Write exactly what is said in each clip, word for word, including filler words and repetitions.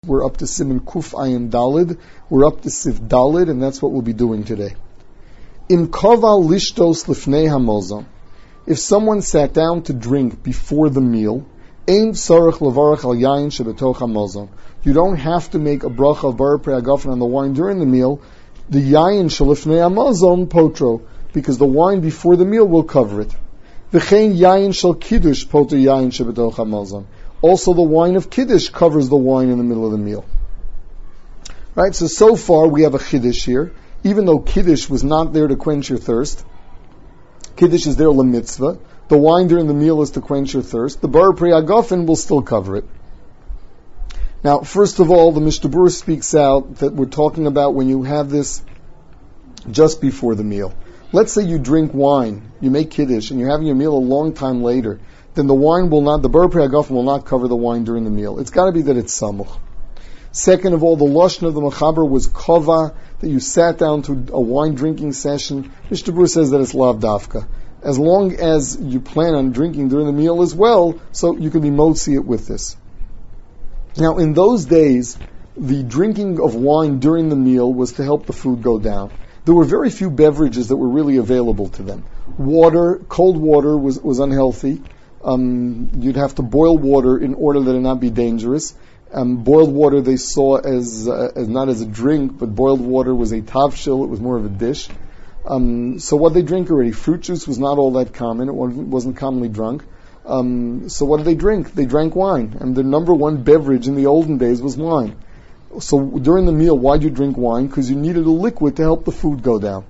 We're up to Siman Kuf Ayin Dalid. We're up to Sif Dalid, and that's what we'll be doing today. In Kaval Lishtos Lifnei Hamazon, if someone sat down to drink before the meal, Ein Tzarech Levarach Al Yain Shebetoch Hamazon. You don't have to make a bracha of Bar Pri Hagafen on the wine during the meal. The Yain Shelifnei Hamazon Potro, because the wine before the meal will cover it. V'chein Yain Shel Kiddush Poter Yain Shebetoch Hamazon. Also, the wine of Kiddush covers the wine in the middle of the meal. Right? So, so far we have a Kiddush here. Even though Kiddush was not there to quench your thirst, Kiddush is there lemitzvah. The wine during the meal is to quench your thirst. The Bar Pri Hagafen will still cover it. Now, first of all, the Mishnah Berurah speaks out that we're talking about when you have this just before the meal. Let's say you drink wine, you make Kiddush, and you're having your meal a long time later. Then the wine will not, the Bar Pri Hagafen will not cover the wine during the meal. It's got to be that it's samuch. Second of all, the lashon of the Mechaber was kava, that you sat down to a wine drinking session. Mishnah Berurah says that it's lav dafka. As long as you plan on drinking during the meal as well, so you can be motzi it with this. Now, in those days, the drinking of wine during the meal was to help the food go down. There were very few beverages that were really available to them. Water, cold water was, was unhealthy. Um, you'd have to boil water in order that it not be dangerous. Um, boiled water they saw as, uh, as not as a drink, but boiled water was a tavshil, it was more of a dish. Um, so what they drink already? Fruit juice was not all that common, it wasn't, wasn't commonly drunk. Um, so what did they drink? They drank wine. And the number one beverage in the olden days was wine. So during the meal, why'd you drink wine? Because you needed a liquid to help the food go down.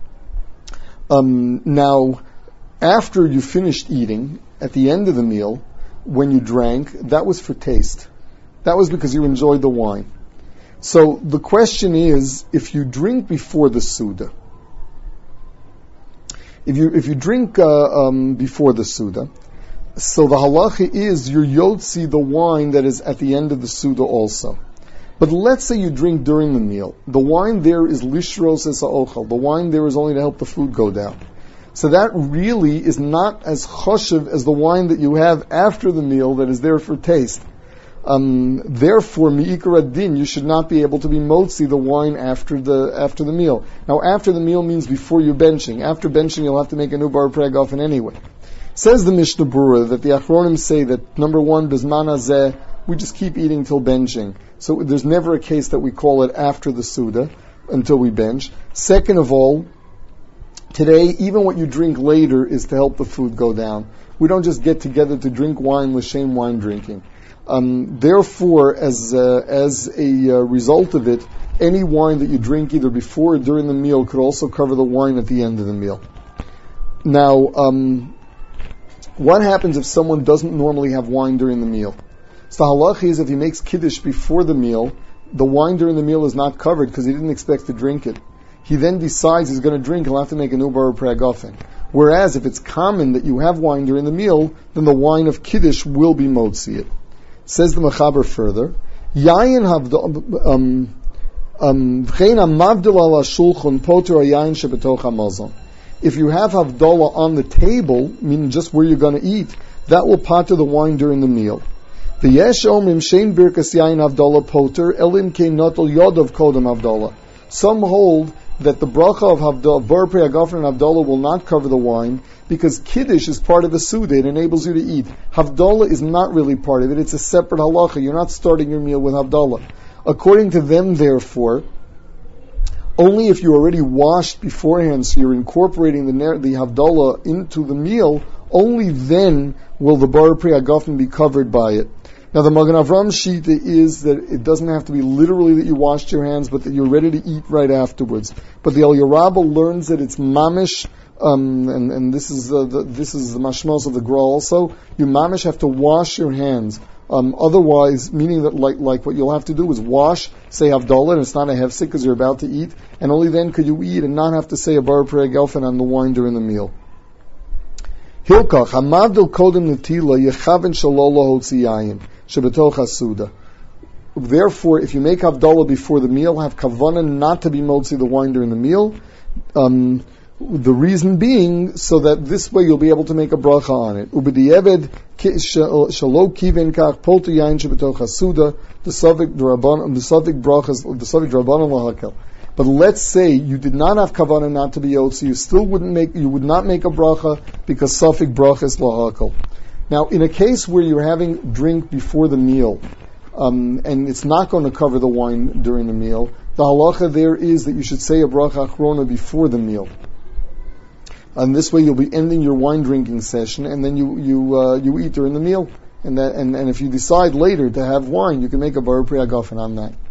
Um, now, after you finished eating, at the end of the meal, when you drank, that was for taste. That was because you enjoyed the wine. So the question is, if you drink before the Suda, if you if you drink uh, um, before the Suda, so the halacha is you're yotzi the wine that is at the end of the Suda also. But let's say you drink during the meal. The wine there is lishros es ha'ochel. The wine there is only to help the food go down. So that really is not as choshev as the wine that you have after the meal that is there for taste. Um, therefore, mi'ikar adin, you should not be able to be motzi the wine after the after the meal. Now, after the meal means before you're benching. After benching, you'll have to make a new bar pri hagafen anyway. Says the Mishnah Berurah that the Achronim say that number one, bizman hazeh, we just keep eating till benching. So there's never a case that we call it after the Suda until we bench. Second of all, today, even what you drink later is to help the food go down. We don't just get together to drink wine l'shem wine drinking. Um, therefore, as uh, as a uh, result of it, any wine that you drink either before or during the meal could also cover the wine at the end of the meal. Now, um, what happens if someone doesn't normally have wine during the meal? So the halacha is if he makes kiddush before the meal, the wine during the meal is not covered because he didn't expect to drink it. He then decides he's going to drink, he'll have to make a new bar pri hagafen. Whereas if it's common that you have wine during the meal, then the wine of kiddush will be motzi it. Says the Mechaber further, Yayin havdol um um v'chein hamavdil ala shulchon poter yayin shebetoch hamazon. If you have havdalah on the table, meaning just where you're going to eat, that will potter the wine during the meal. The yesh omrim shein birkas yayin havdalah poter elim kein notol yodov kodem havdalah. Some hold that the bracha of Havdalah, Bar Pri Hagafen and Havdalah will not cover the wine because Kiddush is part of the Suda. It enables you to eat. Havdalah is not really part of it. It's a separate halacha. You're not starting your meal with Havdalah. According to them, therefore, only if you already washed beforehand, so you're incorporating the, the Havdalah into the meal, only then will the Bar Pri Hagafen be covered by it. Now, the Magen Avram Shita is that it doesn't have to be literally that you washed your hands, but that you're ready to eat right afterwards. But the El Yerabah learns that it's mamish, um, and, and this is uh, the, this is the mashmos of the Gra also. You mamish have to wash your hands. Um, otherwise, meaning that like like what you'll have to do is wash, say Havdalah, and it's not a hefsek because you're about to eat, and only then could you eat and not have to say a bar pri hagafen on the wine during the meal. Hilkach hamavdil kodem netila yechaven shalolo hotzi yayin. Therefore, if you make Havdalah before the meal, have kavanah not to be motzi the wine during the meal. Um, The reason being, so that this way you'll be able to make a bracha on it. Ubediyeved shalo kiven kach poltu yain shebetoch hasuda the safek draban the safek brachas the safek drabanan lahakel. But let's say you did not have kavanah not to be yotzi, you still wouldn't make you would not make a bracha because safek brachas lahakel. Now, in a case where you're having drink before the meal, um, and it's not going to cover the wine during the meal, the halacha there is that you should say a bracha achrona before the meal. And this way you'll be ending your wine drinking session, and then you you uh, you eat during the meal. And that and, and if you decide later to have wine, you can make a bar pri hagafen on that.